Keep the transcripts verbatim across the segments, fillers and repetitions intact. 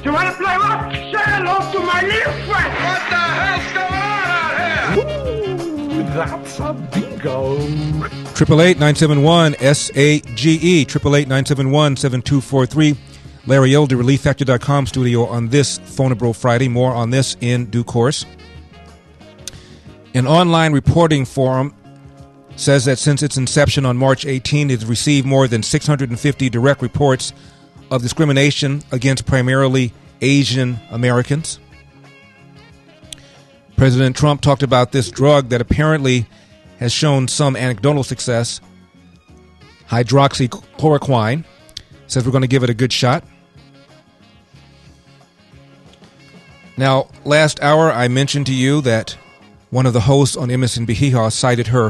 You want to play what? Say hello to my little friend. What the hell's going on out here? Ooh, that's a bingo. Triple eight nine seven one S A G E. Triple eight nine seven one seven two four three. Larry Elder, relief factor dot com studio on this Phonable Friday. More on this in due course. An online reporting forum says that since its inception on March eighteenth, it has received more than six hundred fifty direct reports of discrimination against primarily Asian Americans. President Trump talked about this drug that apparently has shown some anecdotal success, hydroxychloroquine. Says we're going to give it a good shot. Now, last hour I mentioned to you that one of the hosts on M S N B Hee Haw cited her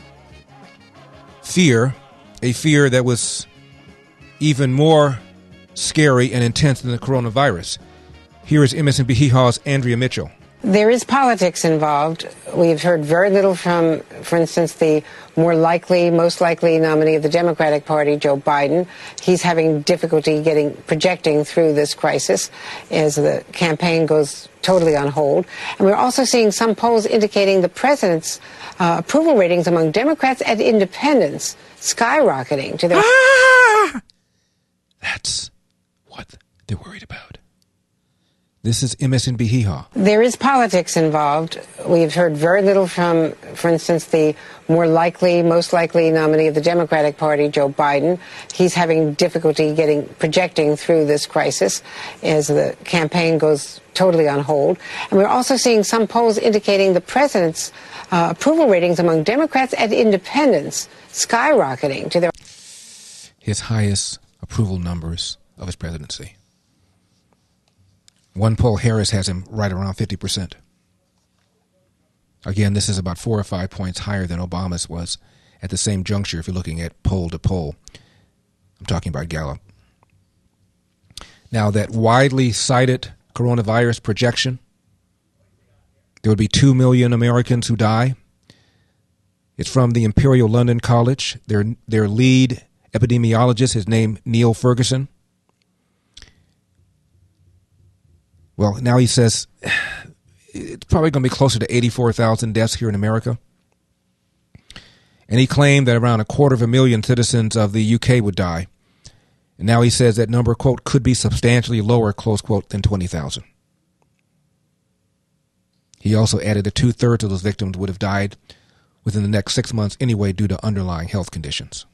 fear, a fear that was even more scary and intense than the coronavirus. Here is M S N B Hee Haw's Andrea Mitchell. There is politics involved. We've heard very little from, for instance, the more likely, most likely nominee of the Democratic Party, Joe Biden. He's having difficulty getting, projecting through this crisis as the campaign goes totally on hold. And we're also seeing some polls indicating the president's uh, approval ratings among Democrats and independents skyrocketing to their... Ah! That's what they're worried about. This is M S N B Hee Haw. There is politics involved. We've heard very little from, for instance, the more likely, most likely nominee of the Democratic Party, Joe Biden. He's having difficulty getting, projecting through this crisis as the campaign goes totally on hold. And we're also seeing some polls indicating the president's uh, approval ratings among Democrats and independents skyrocketing to their... His highest approval numbers of his presidency. One poll, Harris has him right around fifty percent. Again, this is about four or five points higher than Obama's was at the same juncture if you're looking at poll to poll. I'm talking about Gallup. Now, that widely cited coronavirus projection, there would be two million Americans who die. It's from the Imperial London College. Their, their lead epidemiologist is named Neil Ferguson. Well, now he says it's probably going to be closer to eighty-four thousand deaths here in America. And he claimed that around a quarter of a million citizens of the U K would die. And now he says that number, quote, could be substantially lower, close quote, than twenty thousand. He also added that two-thirds of those victims would have died within the next six months anyway due to underlying health conditions.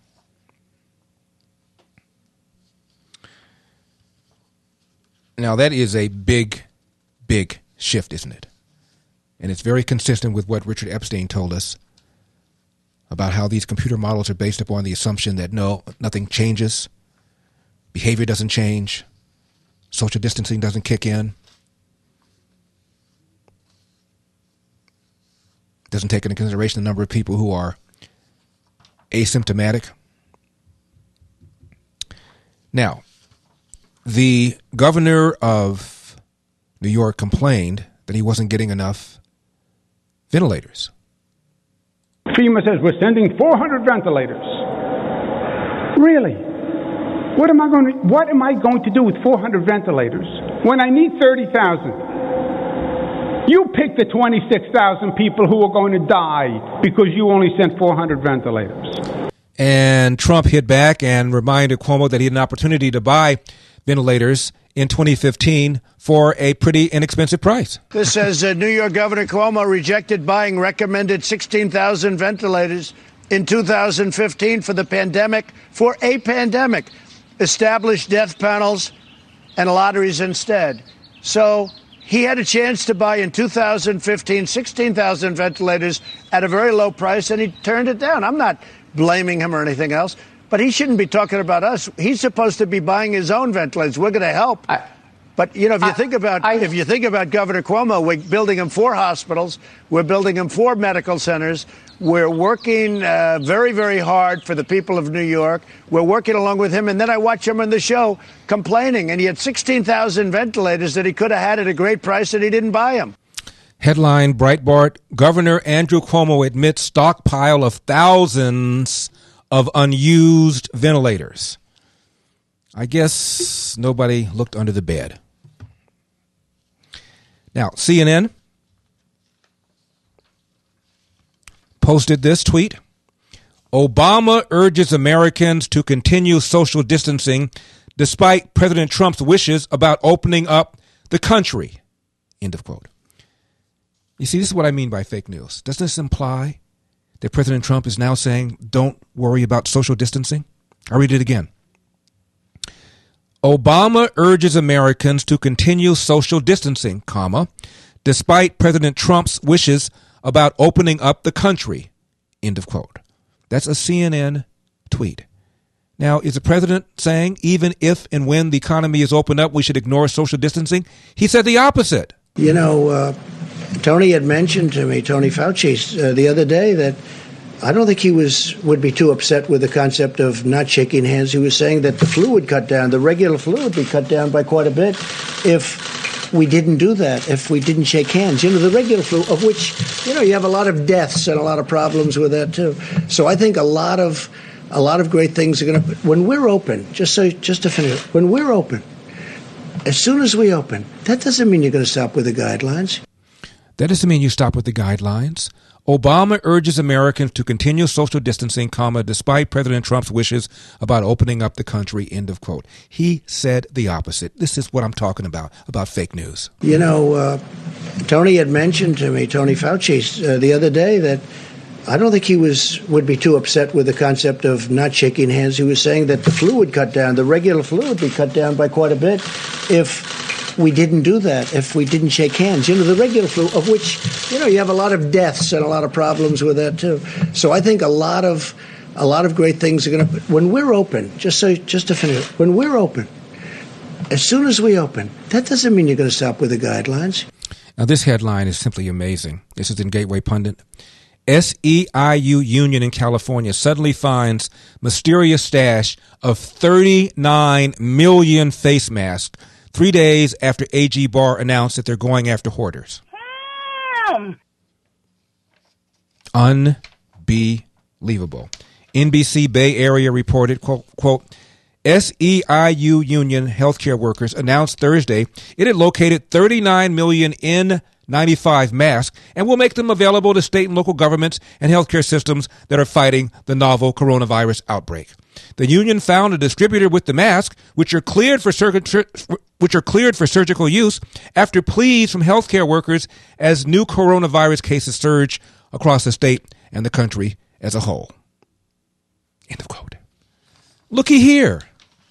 Now, that is a big, big shift, isn't it? And it's very consistent with what Richard Epstein told us about how these computer models are based upon the assumption that, no, nothing changes, behavior doesn't change, social distancing doesn't kick in, doesn't take into consideration the number of people who are asymptomatic. Now, the governor of New York complained that he wasn't getting enough ventilators. FEMA says we're sending four hundred ventilators. Really? What am I going to, what am I going to do with four hundred ventilators when I need thirty thousand? You pick the twenty-six thousand people who are going to die because you only sent four hundred ventilators. And Trump hit back and reminded Cuomo that he had an opportunity to buy ventilators in twenty fifteen for a pretty inexpensive price. This says uh, New York Governor Cuomo rejected buying recommended sixteen thousand ventilators in two thousand fifteen for the pandemic, for a pandemic, established death panels and lotteries instead. So he had a chance to buy in two thousand fifteen sixteen thousand ventilators at a very low price, and he turned it down. I'm not blaming him or anything else. But he shouldn't be talking about us. He's supposed to be buying his own ventilators. We're going to help. I, but, you know, if you I, think about I, if you think about Governor Cuomo, we're building him four hospitals. We're building him four medical centers. We're working uh, very, very hard for the people of New York. We're working along with him. And then I watch him on the show complaining. And he had sixteen thousand ventilators that he could have had at a great price, and he didn't buy them. Headline, Breitbart, Governor Andrew Cuomo admits stockpile of thousands of unused ventilators. I guess nobody looked under the bed. Now, C N N posted this tweet. Obama urges Americans to continue social distancing despite President Trump's wishes about opening up the country. End of quote. You see, this is what I mean by fake news. Doesn't this imply that President Trump is now saying, don't worry about social distancing? I'll read it again. Obama urges Americans to continue social distancing, comma, despite President Trump's wishes about opening up the country. End of quote. That's a C N N tweet. Now, is the president saying even if and when the economy is opened up, we should ignore social distancing? He said the opposite. You know, uh, Tony had mentioned to me, Tony Fauci, uh, the other day that I don't think he was would be too upset with the concept of not shaking hands. He was saying that the flu would cut down, the regular flu would be cut down by quite a bit if we didn't do that, if we didn't shake hands. You know, the regular flu, of which, you know, you have a lot of deaths and a lot of problems with that, too. So I think a lot of a lot of great things are going to, when we're open, just so, just to finish, when we're open, as soon as we open, that doesn't mean you're going to stop with the guidelines. That doesn't mean you stop with the guidelines. Obama urges Americans to continue social distancing, comma, despite President Trump's wishes about opening up the country, end of quote. He said the opposite. This is what I'm talking about, about fake news. You know, uh, Tony had mentioned to me, Tony Fauci, uh, the other day that I don't think he was would be too upset with the concept of not shaking hands. He was saying that the flu would cut down, the regular flu would be cut down by quite a bit if we didn't do that, if we didn't shake hands. You know, the regular flu, of which, you know, you have a lot of deaths and a lot of problems with that, too. So I think a lot of a lot of great things are going to, when we're open, just so, just to finish, when we're open, as soon as we open, that doesn't mean you're going to stop with the guidelines. Now, this headline is simply amazing. This is in Gateway Pundit. S E I U Union in California suddenly finds mysterious stash of thirty-nine million face masks three days after A G Barr announced that they're going after hoarders. Unbelievable. N B C Bay Area reported, quote, quote, S E I U Union healthcare workers announced Thursday it had located thirty-nine million N ninety-five masks and will make them available to state and local governments and healthcare systems that are fighting the novel coronavirus outbreak. The union found a distributor with the mask, which are cleared for sur- which are cleared for surgical use after pleas from healthcare workers as new coronavirus cases surge across the state and the country as a whole. End of quote. Looky here.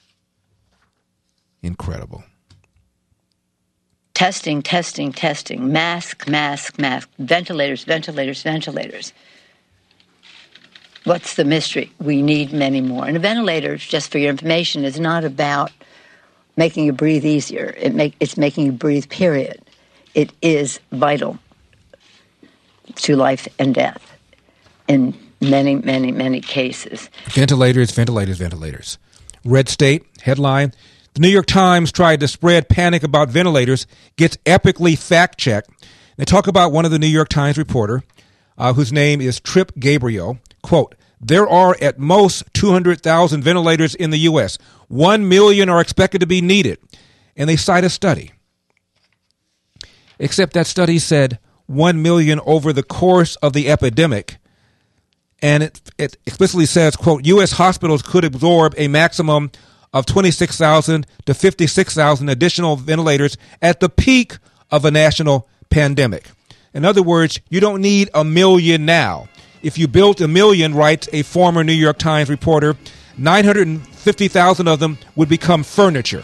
Incredible. Testing, testing, testing, mask, mask, mask, ventilators, ventilators, ventilators. What's the mystery? We need many more. And a ventilator, just for your information, is not about making you breathe easier. It make, it's making you breathe, period. It is vital to life and death in many, many, many cases. Ventilators, ventilators, ventilators. Red State, headline, the New York Times tried to spread panic about ventilators, gets epically fact-checked. They talk about one of the New York Times reporter, uh, whose name is Trip Gabriel. Quote, there are at most two hundred thousand ventilators in the U S. One million are expected to be needed. And they cite a study. Except that study said one million over the course of the epidemic. And it, it explicitly says, quote, U S hospitals could absorb a maximum of twenty-six thousand to fifty-six thousand additional ventilators at the peak of a national pandemic. In other words, you don't need a million now. If you built a million, writes a former New York Times reporter, nine hundred fifty thousand of them would become furniture.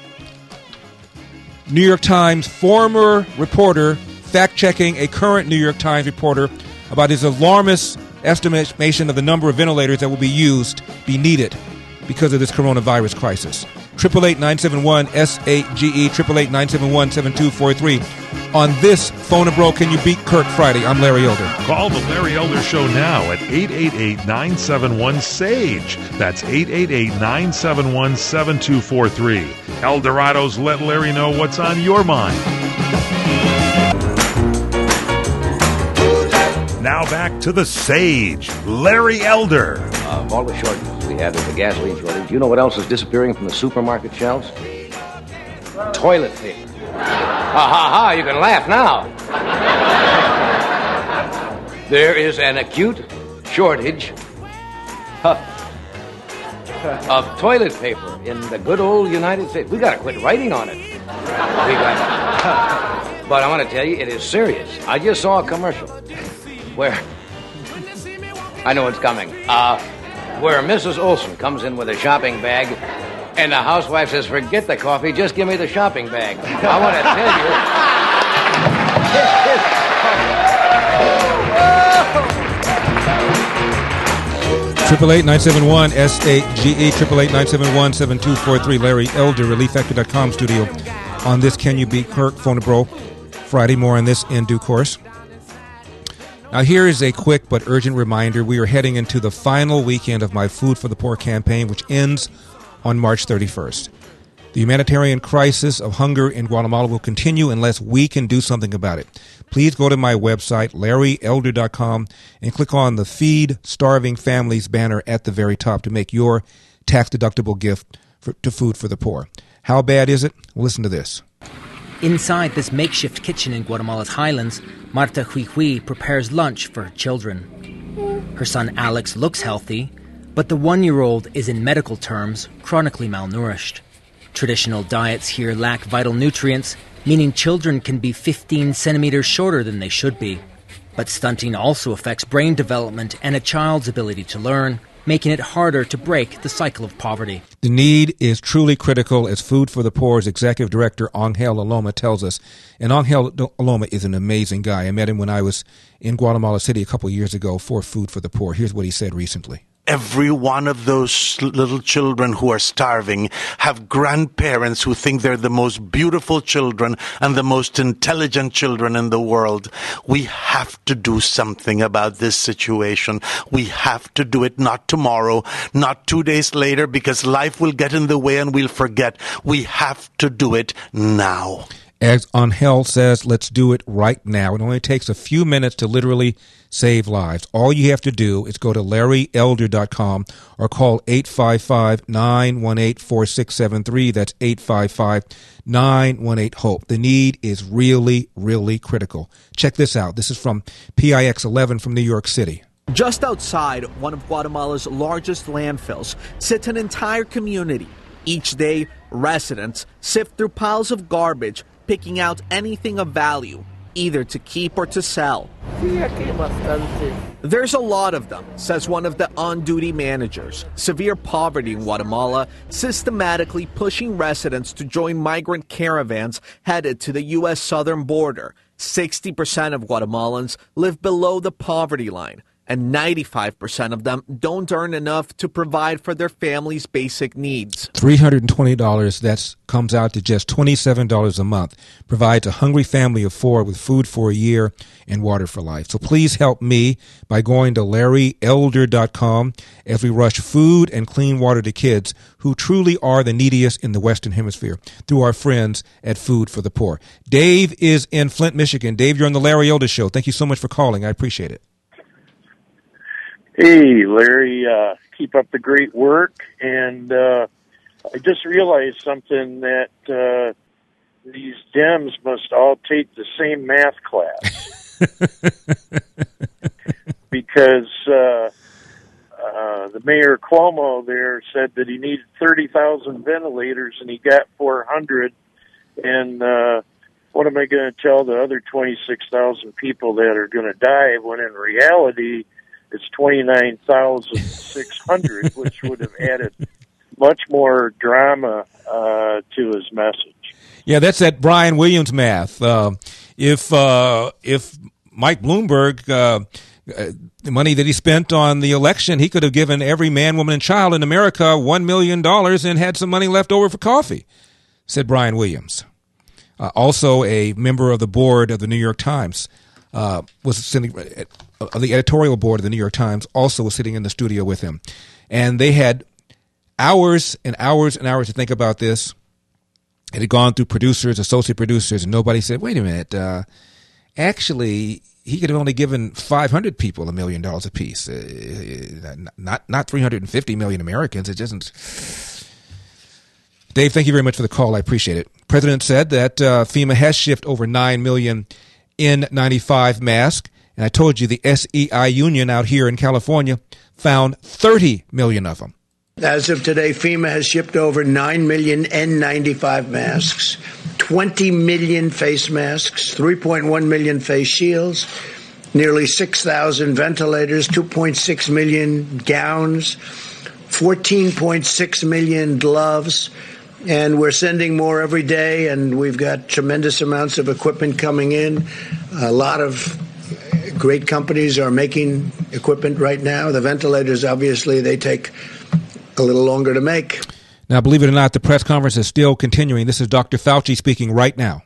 New York Times former reporter fact-checking a current New York Times reporter about his alarmist estimation of the number of ventilators that will be used, be needed because of this coronavirus crisis. eight eight eight, nine seven one, S A G E, eight eight eight, nine seven one, seven two four three. On this Phone a Bro, Can You Beat Kirk Friday? I'm Larry Elder. Call the Larry Elder Show now at eight eight eight, nine seven one, S A G E. That's eight eight eight, nine seven one, seven two four three. Eldorado's Let Larry Know What's on Your Mind. Now back to the Sage, Larry Elder. Uh, of all the shortages we had with the gasoline shortage, you know what else is disappearing from the supermarket shelves? Toilet paper. Ha ha ha, you can laugh now. There is an acute shortage of, of toilet paper in the good old United States. We got to quit writing on it. We got, but I want to tell you, it is serious. I just saw a commercial where, I know it's coming, uh, where Missus Olson comes in with a shopping bag, and the housewife says, forget the coffee, just give me the shopping bag. I want to tell you. Triple eight nine seven one S eight G E triple eight nine seven one seven two four three. Larry Elder, relief factor dot com studio. On this, Can You Beat Kirk? Phone a bro. Friday, more on this in due course. Now, here is a quick but urgent reminder. We are heading into the final weekend of my Food for the Poor campaign, which ends on March thirty-first. The humanitarian crisis of hunger in Guatemala will continue unless we can do something about it. Please go to my website, larry elder dot com, and click on the Feed Starving Families banner at the very top to make your tax-deductible gift for, to Food for the Poor. How bad is it? Well, listen to this. Inside this makeshift kitchen in Guatemala's highlands, Marta Hui Hui prepares lunch for her children. Her son Alex looks healthy, but the one-year-old is, in medical terms, chronically malnourished. Traditional diets here lack vital nutrients, meaning children can be fifteen centimeters shorter than they should be. But stunting also affects brain development and a child's ability to learn, making it harder to break the cycle of poverty. The need is truly critical, as Food for the Poor's executive director, Angel Aloma, tells us. And Angel Aloma is an amazing guy. I met him when I was in Guatemala City a couple of years ago for Food for the Poor. Here's what he said recently. Every one of those little children who are starving have grandparents who think they're the most beautiful children and the most intelligent children in the world. We have to do something about this situation. We have to do it not tomorrow, not two days later, because life will get in the way and we'll forget. We have to do it now. As Angel says, let's do it right now. It only takes a few minutes to literally save lives. All you have to do is go to larry elder dot com or call eight five five, nine one eight, four six seven three. That's eight five five, nine one eight, HOPE. The need is really, really critical. Check this out. This is from P I X eleven from New York City. Just outside one of Guatemala's largest landfills sits an entire community. Each day, residents sift through piles of garbage, picking out anything of value, either to keep or to sell. There's a lot of them, says one of the on-duty managers. Severe poverty in Guatemala systematically pushing residents to join migrant caravans headed to the U S southern border. sixty percent of Guatemalans live below the poverty line, and ninety-five percent of them don't earn enough to provide for their family's basic needs. three hundred twenty dollars, that comes out to just twenty-seven dollars a month, provides a hungry family of four with food for a year and water for life. So please help me by going to larry elder dot com as we rush food and clean water to kids who truly are the neediest in the Western Hemisphere through our friends at Food for the Poor. Dave is in Flint, Michigan. Dave, you're on the Larry Elder Show. Thank you so much for calling. I appreciate it. Hey, Larry, uh, keep up the great work. And uh, I just realized something, that uh, these Dems must all take the same math class. Because uh, uh, the Mayor Cuomo there said that he needed thirty thousand ventilators and he got four hundred. And uh, what am I going to tell the other twenty-six thousand people that are going to die, when in reality it's twenty-nine thousand six hundred, which would have added much more drama uh, to his message. Yeah, that's that Brian Williams math. Uh, if uh, if Mike Bloomberg, uh, uh, the money that he spent on the election, he could have given every man, woman, and child in America one million dollars and had some money left over for coffee, said Brian Williams. Uh, also a member of the board of the New York Times, uh, was sitting, uh, the editorial board of the New York Times also was sitting in the studio with him. And they had hours and hours and hours to think about this. It had gone through producers, associate producers, and nobody said, wait a minute, uh, actually, he could have only given five hundred people a million dollars apiece, uh, not not three hundred fifty million Americans. It doesn't. Dave, thank you very much for the call. I appreciate it. The President said that uh, FEMA has shipped over nine million N ninety-five masks, and I told you the S E I union out here in California found thirty million of them. As of today, FEMA has shipped over nine million N ninety-five masks, twenty million face masks, three point one million face shields, nearly six thousand ventilators, two point six million gowns, fourteen point six million gloves, and we're sending more every day, and we've got tremendous amounts of equipment coming in. A lot of great companies are making equipment right now. The ventilators, obviously, they take a little longer to make. Now, believe it or not, the press conference is still continuing. This is Doctor Fauci speaking right now.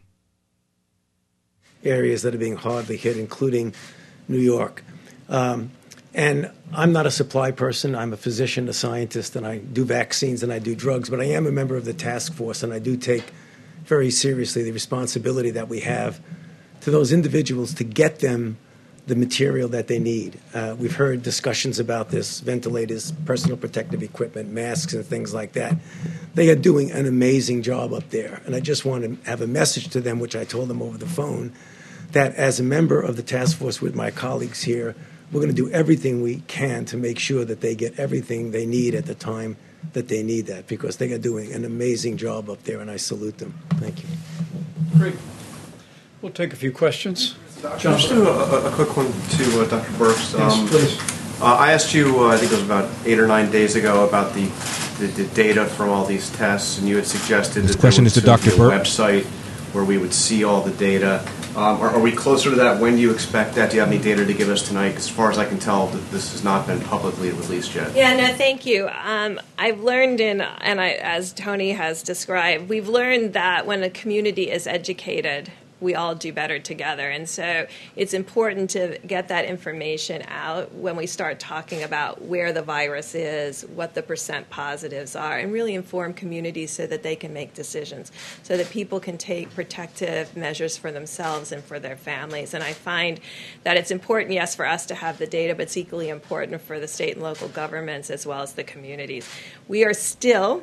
Areas that are being hardly hit, including New York. Um, and I'm not a supply person. I'm a physician, a scientist, and I do vaccines and I do drugs. But I am a member of the task force, and I do take very seriously the responsibility that we have to those individuals to get them the material that they need. Uh, we've heard discussions about this, ventilators, personal protective equipment, masks, and things like that. They are doing an amazing job up there. And I just want to have a message to them, which I told them over the phone, that as a member of the task force with my colleagues here, we're going to do everything we can to make sure that they get everything they need at the time that they need that, because they are doing an amazing job up there, and I salute them. Thank you. Great. We'll take a few questions. John, just do a, a quick one to uh, Doctor Birx. Yes, um, please. Uh, I asked you, uh, I think it was about eight or nine days ago, about the, the, the data from all these tests, and you had suggested this that question there is to would Doctor be a Birx. website where we would see all the data. Um, are, are we closer to that? When do you expect that? Do you have any data to give us tonight? 'Cause as far as I can tell, this has not been publicly released yet. Yeah, no, thank you. Um, I've learned, in, and I, as Tony has described, we've learned that when a community is educated, we all do better together. And so it's important to get that information out when we start talking about where the virus is, what the percent positives are, and really inform communities so that they can make decisions, so that people can take protective measures for themselves and for their families. And I find that it's important, yes, for us to have the data, but it's equally important for the state and local governments as well as the communities. We are still,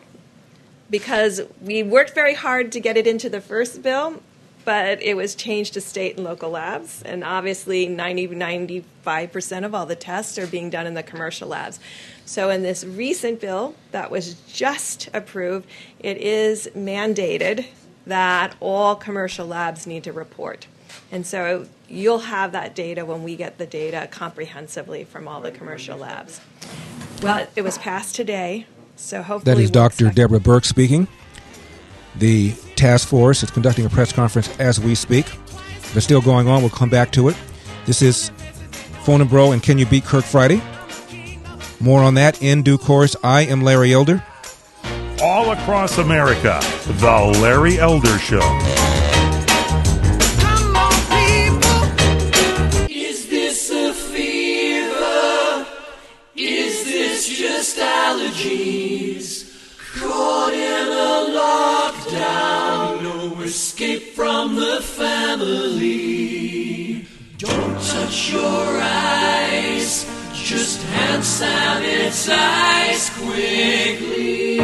because we worked very hard to get it into the first bill, but it was changed to state and local labs, and obviously ninety, ninety-five percent of all the tests are being done in the commercial labs. So in this recent bill that was just approved, it is mandated that all commercial labs need to report. And so you'll have that data when we get the data comprehensively from all the commercial labs. Well, it was passed today, so hopefully... That is Doctor Deborah Birx speaking. The task force is conducting a press conference as we speak. If it's still going on, we'll come back to it. This is Phone and Bro and Can You Beat Kirk Friday? More on that in due course. I am Larry Elder. All across America, The Larry Elder Show. Come on, people. Is this a fever? Is this just allergies? Caught in a lockdown, no escape from the family. Don't touch your eyes, just hand sanitize quickly.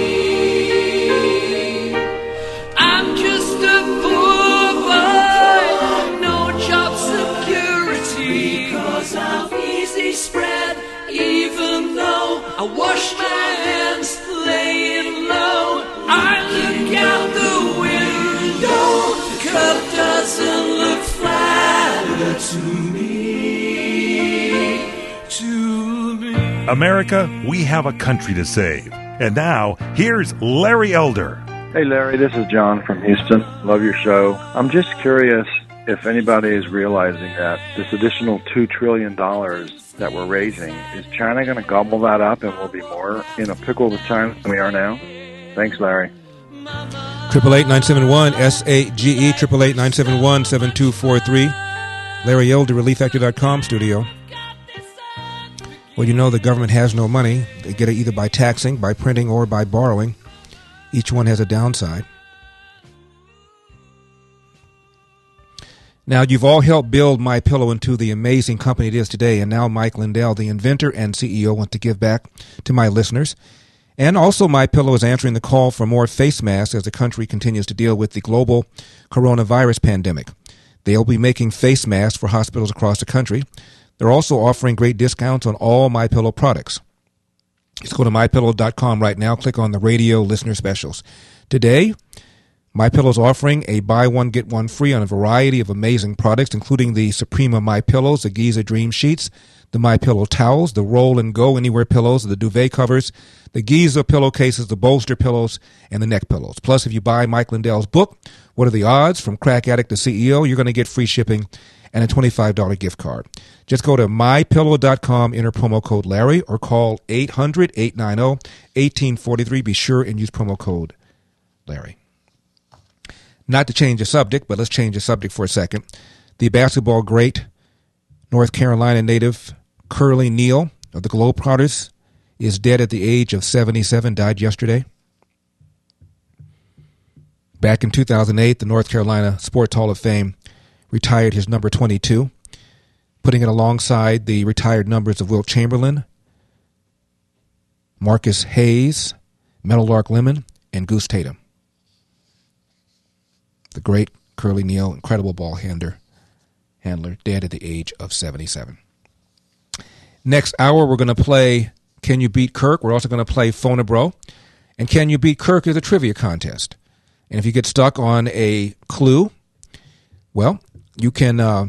I'm just a poor boy, no job security, because I'm easy spread, even though I wash my hands laying low. I look out the window, the cup doesn't look flatter to me, to me. America, we have a country to save. And now, here's Larry Elder. Hey, Larry, this is John from Houston. Love your show. I'm just curious if anybody is realizing that this additional two trillion dollars that we're raising, is China going to gobble that up and we'll be more in a pickle with China than we are now? Thanks, Larry. Triple eight nine seven one S A G E triple eight nine seven one seven two four three. Larry Elder, relief factor dot com studio. Well, you know the government has no money. They get it either by taxing, by printing, or by borrowing. Each one has a downside. Now, you've all helped build MyPillow into the amazing company it is today, and now Mike Lindell, the inventor and C E O, wants to give back to my listeners. And also, MyPillow is answering the call for more face masks as the country continues to deal with the global coronavirus pandemic. They'll be making face masks for hospitals across the country. They're also offering great discounts on all MyPillow products. Just go to my pillow dot com right now. Click on the radio listener specials. Today, MyPillow is offering a buy one, get one free on a variety of amazing products, including the Suprema MyPillows, the Giza Dream Sheets, the MyPillow towels, the Roll and Go Anywhere pillows, the duvet covers, the Giza pillowcases, the bolster pillows, and the neck pillows. Plus, if you buy Mike Lindell's book, What Are the Odds? From Crack Addict to C E O, you're going to get free shipping and a twenty-five dollars gift card. Just go to my pillow dot com, enter promo code Larry, or call eight hundred, eight nine zero, one eight four three. Be sure and use promo code Larry. Not to change the subject, but let's change the subject for a second. The basketball great, North Carolina native Curly Neal of the Globetrotters is dead at the age of seventy-seven, died yesterday. Back in two thousand eight, the North Carolina Sports Hall of Fame retired his number twenty-two, putting it alongside the retired numbers of Wilt Chamberlain, Marcus Hayes, Meadowlark Lemon, and Goose Tatum. The great Curly Neal, incredible ball handler, handler, dead at the age of seventy-seven. Next hour, we're going to play Can You Beat Kirk? We're also going to play Phone a Bro. And Can You Beat Kirk is a trivia contest. And if you get stuck on a clue, well, you can uh,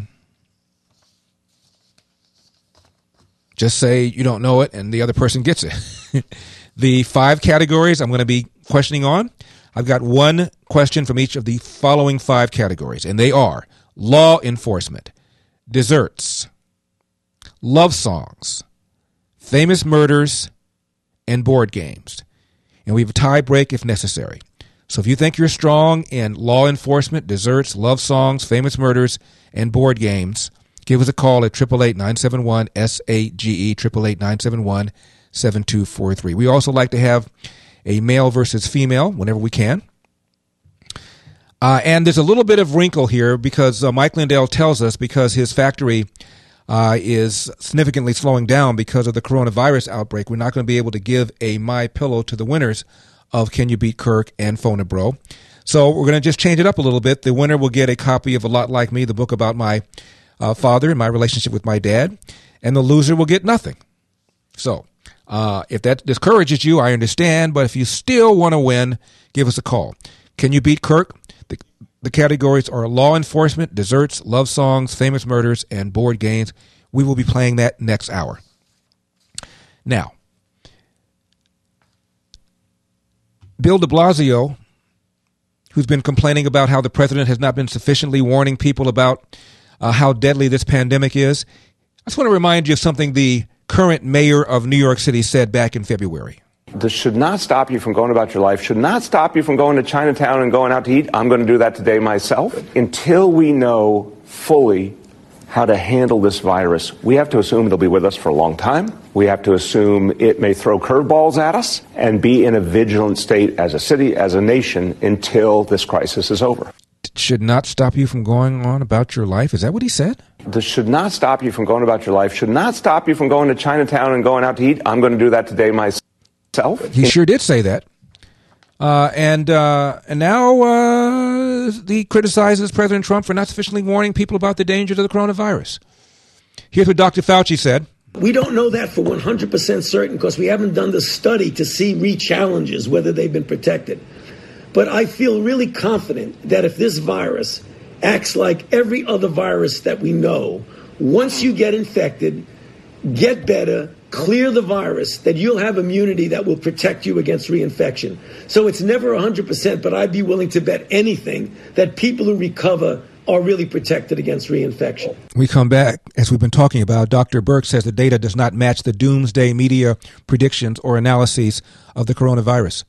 just say you don't know it and the other person gets it. The five categories I'm going to be questioning on, I've got one question from each of the following five categories, and they are law enforcement, desserts, love songs, famous murders, and board games. And we have a tie break if necessary. So if you think you're strong in law enforcement, desserts, love songs, famous murders, and board games, give us a call at eight eight eight, nine seven one, S A G E, eight eight eight, nine seven one, seven two four three. We also like to have a male versus female whenever we can. Uh, and there's a little bit of wrinkle here because uh, Mike Lindell tells us because his factory uh, is significantly slowing down because of the coronavirus outbreak, we're not going to be able to give a MyPillow to the winners of Can You Beat Kirk and Phone a Bro. So we're going to just change it up a little bit. The winner will get a copy of A Lot Like Me, the book about my uh, father and my relationship with my dad, and the loser will get nothing. So uh, if that discourages you, I understand, but if you still want to win, give us a call. Can You Beat Kirk? The, the categories are law enforcement, desserts, love songs, famous murders, and board games. We will be playing that next hour. Now, Bill de Blasio, who's been complaining about how the president has not been sufficiently warning people about uh, how deadly this pandemic is, I just want to remind you of something the current mayor of New York City said back in February. This should not stop you from going about your life, should not stop you from going to Chinatown and going out to eat. I'm going to do that today myself. Until we know fully how to handle this virus, we have to assume it'll be with us for a long time. We have to assume it may throw curveballs at us and be in a vigilant state as a city, as a nation, until this crisis is over. It should not stop you from going on about your life? Is that what he said? This should not stop you from going about your life, should not stop you from going to Chinatown and going out to eat. I'm going to do that today myself. He sure did say that. Uh, and uh, and now uh, he criticizes President Trump for not sufficiently warning people about the dangers of the coronavirus. Here's what Doctor Fauci said. We don't know that for one hundred percent certain because we haven't done the study to see re-challenges, whether they've been protected. But I feel really confident that if this virus acts like every other virus that we know, once you get infected, get better, clear the virus, that you'll have immunity that will protect you against reinfection. So it's never one hundred percent, but I'd be willing to bet anything that people who recover are really protected against reinfection. We come back, as we've been talking about, Doctor Birx says the data does not match the doomsday media predictions or analyses of the coronavirus.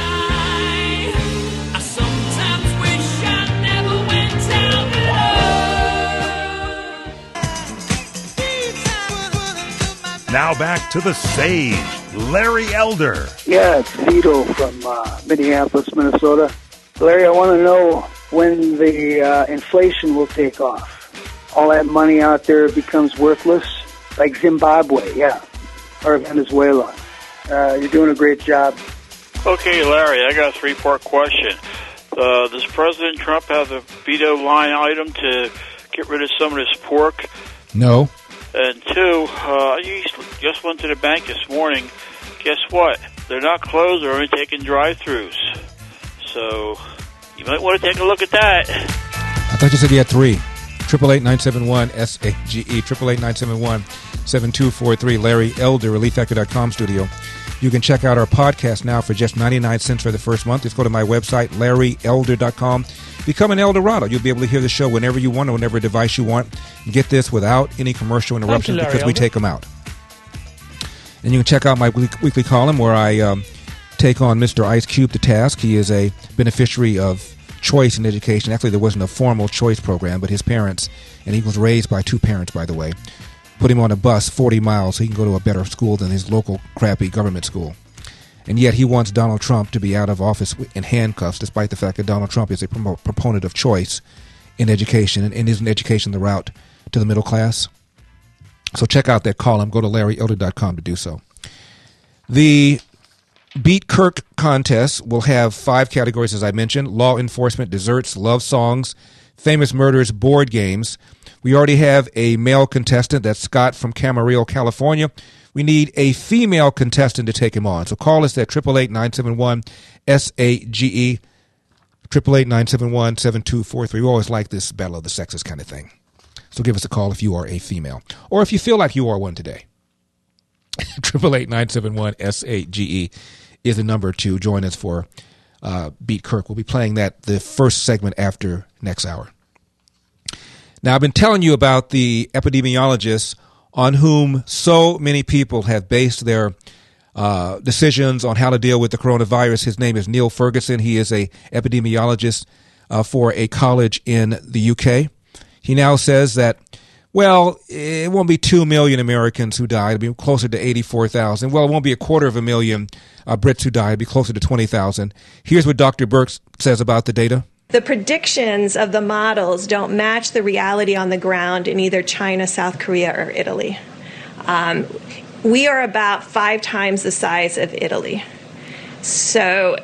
Now back to the sage, Larry Elder. Yeah, it's Vito from uh, Minneapolis, Minnesota. Larry, I want to know when the uh, inflation will take off. All that money out there becomes worthless, like Zimbabwe, yeah, or Venezuela. Uh, you're doing a great job. Okay, Larry, I got a three-part question. Uh, does President Trump have a veto line item to get rid of some of this pork? No. And two, uh, you just went to the bank this morning. Guess what? They're not closed. They're only taking drive-thrus. So you might want to take a look at that. I thought you said you had three. Triple eight nine seven one S A G E. Triple eight nine seven one seven two four three. Larry Elder, relief factor dot com studio. You can check out our podcast now for just ninety-nine cents for the first month. Just go to my website, larry elder dot com. Become an Eldorado. You'll be able to hear the show whenever you want, on whatever device you want. Get this without any commercial interruptions because we take them out. And you can check out my weekly column where I um, take on Mister Ice Cube to task. He is a beneficiary of choice in education. Actually, there wasn't a formal choice program, but his parents, and he was raised by two parents, by the way, put him on a bus forty miles so he can go to a better school than his local crappy government school. And yet he wants Donald Trump to be out of office in handcuffs, despite the fact that Donald Trump is a promo- proponent of choice in education, and, and isn't education the route to the middle class? So check out that column. Go to larry elder dot com to do so. The Beat Kirk contest will have five categories, as I mentioned: law enforcement, desserts, love songs, famous murders, board games. We already have a male contestant. That's Scott from Camarillo, California. We need a female contestant to take him on. So call us at triple eight nine seven one S A G E, triple eight nine seven one seven two four three. We always like this battle of the sexes kind of thing. So give us a call if you are a female, or if you feel like you are one today. triple eight nine seven one S A G E is the number to join us for uh, Beat Kirk. We'll be playing that the first segment after next hour. Now, I've been telling you about the epidemiologists on whom so many people have based their uh, decisions on how to deal with the coronavirus. His name is Neil Ferguson. He is a epidemiologist uh, for a college in the U K. He now says that, well, it won't be two million Americans who die. It'll be closer to eighty-four thousand. Well, it won't be a quarter of a million uh, Brits who die. It'll be closer to twenty thousand. Here's what Doctor Birx says about the data. The predictions of the models don't match the reality on the ground in either China, South Korea, or Italy. Um, we are about five times the size of Italy. So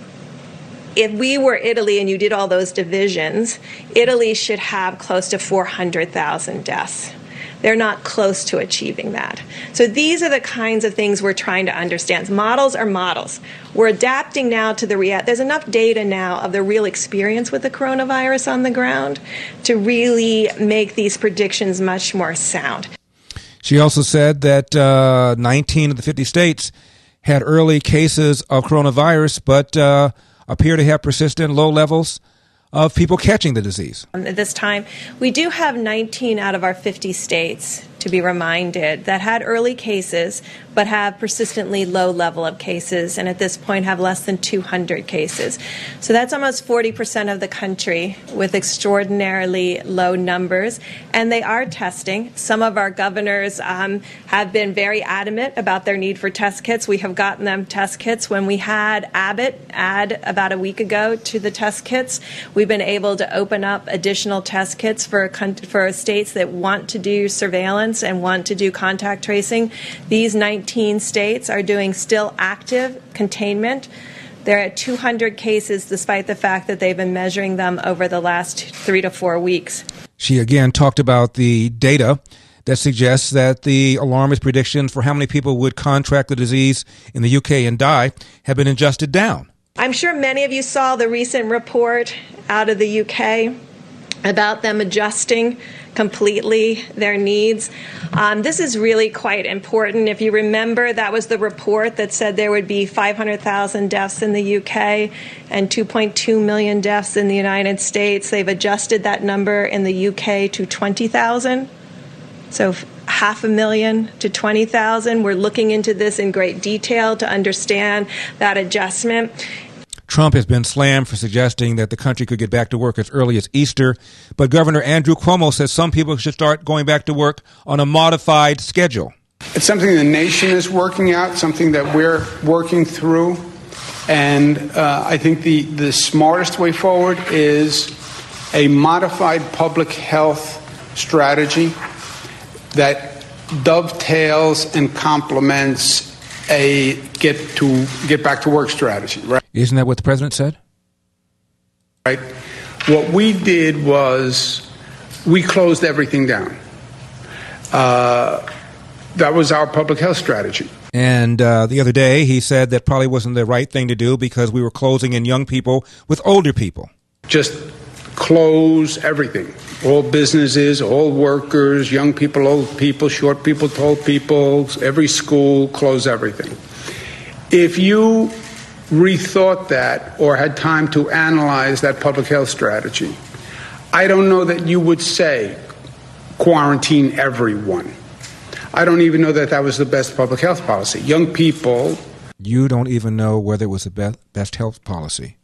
if we were Italy and you did all those divisions, Italy should have close to four hundred thousand deaths. They're not close to achieving that. So these are the kinds of things we're trying to understand. Models are models. We're adapting now to the real. There's enough data now of the real experience with the coronavirus on the ground to really make these predictions much more sound. She also said that uh, nineteen of the fifty states had early cases of coronavirus, but uh, appear to have persistent low levels of people catching the disease. At this time, we do have nineteen out of our fifty states, to be reminded, that had early cases but have persistently low level of cases, and at this point have less than two hundred cases. So that's almost forty percent of the country with extraordinarily low numbers, and they are testing. Some of our governors um, have been very adamant about their need for test kits. We have gotten them test kits. When we had Abbott add about a week ago to the test kits, we've been able to open up additional test kits for for states that want to do surveillance and want to do contact tracing. These nineteen states are doing still active containment. They're at two hundred cases despite the fact that they've been measuring them over the last three to four weeks. She again talked about the data that suggests that the alarmist predictions for how many people would contract the disease in the U K and die have been adjusted down. I'm sure many of you saw the recent report out of the U K about them adjusting completely their needs. Um, this is really quite important. If you remember, that was the report that said there would be five hundred thousand deaths in the U K and two point two million deaths in the United States. They've adjusted that number in the U K to twenty thousand. So half a million to twenty thousand. We're looking into this in great detail to understand that adjustment. Trump has been slammed for suggesting that the country could get back to work as early as Easter, but Governor Andrew Cuomo says some people should start going back to work on a modified schedule. It's something the nation is working out, something that we're working through, and uh, I think the, the smartest way forward is a modified public health strategy that dovetails and complements a get to get back to work strategy, right? Isn't that what the president said? Right. What we did was we closed everything down. Uh, that was our public health strategy. And uh, the other day, he said that probably wasn't the right thing to do because we were closing in young people with older people. Just close everything. All businesses, all workers, young people, old people, short people, tall people, every school, close everything. If you rethought that or had time to analyze that public health strategy, I don't know that you would say quarantine everyone. I don't even know that that was the best public health policy. Young people... You don't even know whether it was the best, best health policy.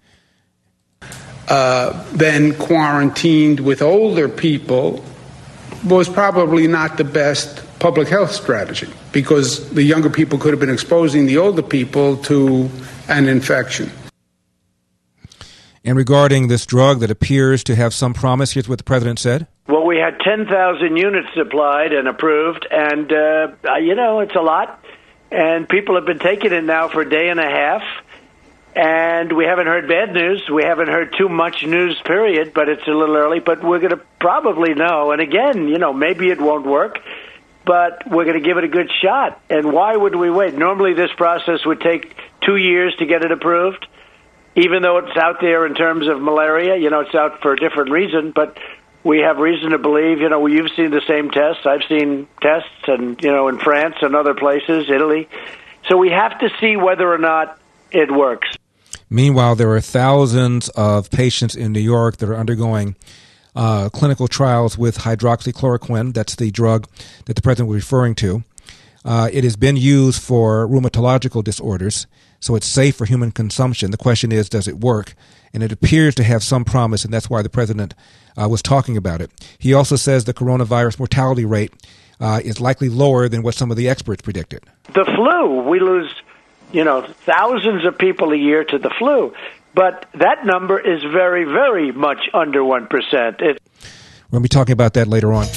Uh, then quarantined with older people was probably not the best public health strategy because the younger people could have been exposing the older people to an infection. And regarding this drug that appears to have some promise, here's what the president said. Well, we had ten thousand units supplied and approved, and, uh, you know, it's a lot. And people have been taking it now for a day and a half, and we haven't heard bad news. We haven't heard too much news, period, but it's a little early. But we're going to probably know. And again, you know, maybe it won't work, but we're going to give it a good shot. And why would we wait? Normally this process would take two years to get it approved, even though it's out there in terms of malaria. You know, it's out for a different reason, but we have reason to believe, you know, you've seen the same tests. I've seen tests, and, you know, in France and other places, Italy. So we have to see whether or not it works. Meanwhile, there are thousands of patients in New York that are undergoing uh, clinical trials with hydroxychloroquine. That's the drug that the president was referring to. Uh, it has been used for rheumatological disorders, so it's safe for human consumption. The question is, does it work? And it appears to have some promise, and that's why the president uh, was talking about it. He also says the coronavirus mortality rate uh, is likely lower than what some of the experts predicted. The flu, we lose, you know, thousands of people a year to the flu, but that number is very, very much under one percent. It- We're going to be talking about that later on.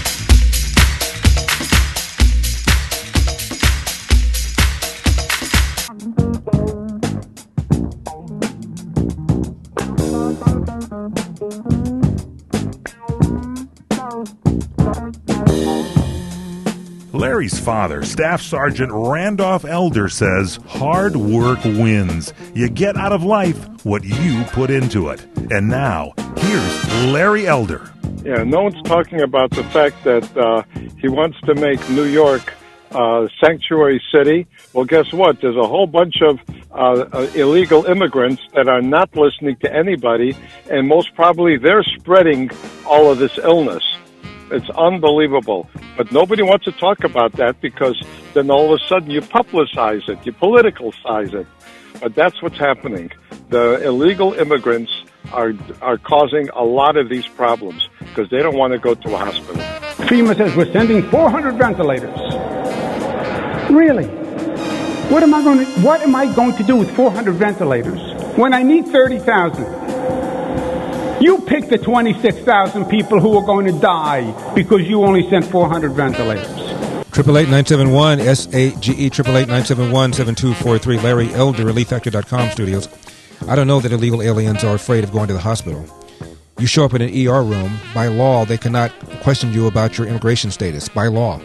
Larry's father, Staff Sergeant Randolph Elder, says hard work wins. You get out of life what you put into it. And now, here's Larry Elder. Yeah, no one's talking about the fact that uh, he wants to make New York uh, sanctuary city. Well, guess what? There's a whole bunch of uh, uh, illegal immigrants that are not listening to anybody, and most probably they're spreading all of this illness. It's unbelievable. But nobody wants to talk about that because then all of a sudden you publicize it, you politicalize it. But that's what's happening. The illegal immigrants are are causing a lot of these problems because they don't want to go to a hospital. FEMA says we're sending four hundred ventilators. Really? What am I going to, what am I going to do with four hundred ventilators when I need thirty thousand? You pick the twenty-six thousand people who are going to die because you only sent four hundred ventilators. Triple eight nine seven one S A G E triple eight nine seven one seven two four three. Larry Elder, relief factor dot com studios. I don't know that illegal aliens are afraid of going to the hospital. You show up in an E R room, by law, they cannot question you about your immigration status. By law.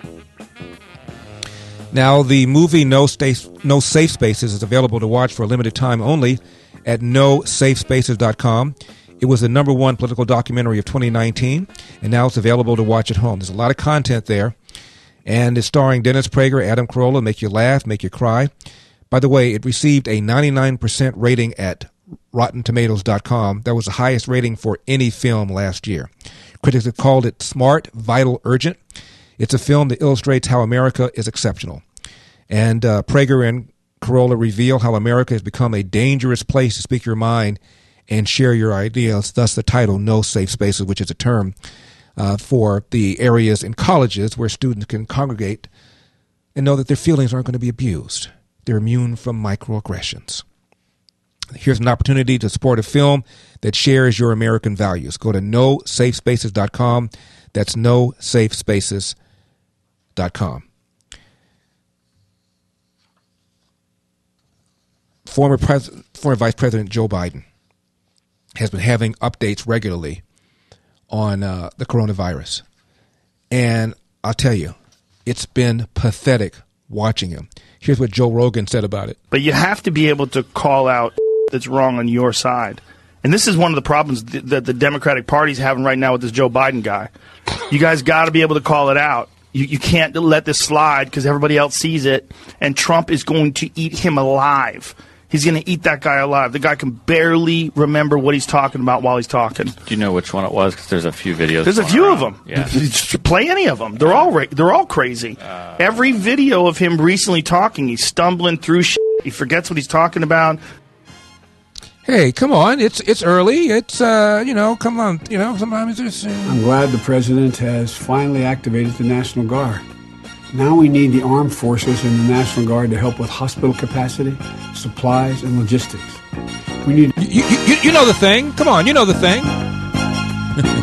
Now, the movie No, Safe, No Safe Spaces is available to watch for a limited time only at no safe spaces dot com. It was the number one political documentary of twenty nineteen, and now it's available to watch at home. There's a lot of content there, and it's starring Dennis Prager, Adam Carolla, make you laugh, make you cry. By the way, it received a ninety-nine percent rating at rotten tomatoes dot com. That was the highest rating for any film last year. Critics have called it smart, vital, urgent. It's a film that illustrates how America is exceptional. And uh, Prager and Carolla reveal how America has become a dangerous place to speak your mind and share your ideas, thus the title No Safe Spaces, which is a term uh, for the areas in colleges where students can congregate and know that their feelings aren't going to be abused. They're immune from microaggressions. Here's an opportunity to support a film that shares your American values. Go to no safe spaces dot com. That's no safe spaces dot com. former pres- former Vice President Joe Biden has been having updates regularly on uh, the coronavirus. And I'll tell you, it's been pathetic watching him. Here's what Joe Rogan said about it. But you have to be able to call out that's wrong on your side. And this is one of the problems th- that the Democratic Party's having right now with this Joe Biden guy. You guys got to be able to call it out. You, you can't let this slide because everybody else sees it, and Trump is going to eat him alive. He's going to eat that guy alive. The guy can barely remember what he's talking about while he's talking. Do you know which one it was? Because there's a few videos. There's a few around. of them. Yeah. Just play any of them. They're all ra- they're all crazy. Uh, Every video of him recently talking, he's stumbling through shit. He forgets what he's talking about. Hey, come on! It's it's early. It's uh, you know, come on, you know. Sometimes it's. Uh... I'm glad the president has finally activated the National Guard. Now we need the armed forces and the National Guard to help with hospital capacity, supplies, and logistics. We need. You you, you know the thing. Come on, you know the thing.